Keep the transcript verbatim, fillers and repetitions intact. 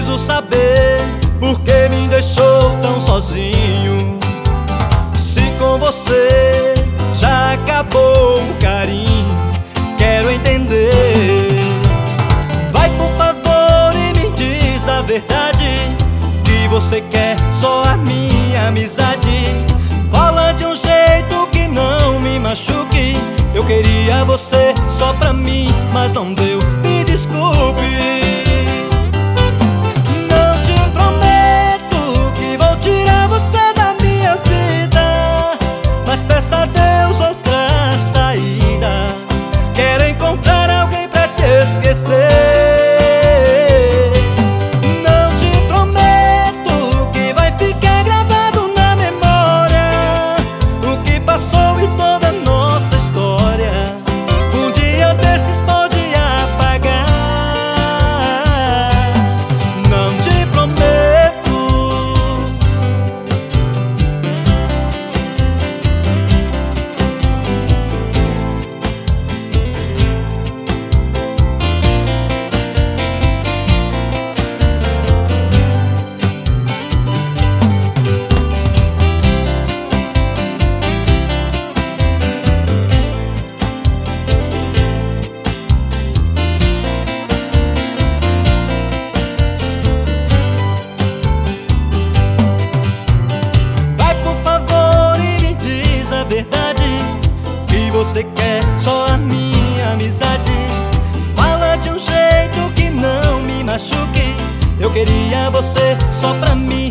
Preciso saber por que me deixou tão sozinho. Se com você já acabou o carinho, quero entender. Vai, por favor, e me diz a verdade, que você quer só a minha amizade. Fala de um jeito que não me machuque. Eu queria você só pra mim, mas não deu, me desculpe. Não te prometo que vou tirar você da minha vida, mas peça a Deus outra saída. Quero encontrar alguém pra te esquecer. Que você quer só a minha amizade. Fala de um jeito que não me machuque. Eu queria você só pra mim,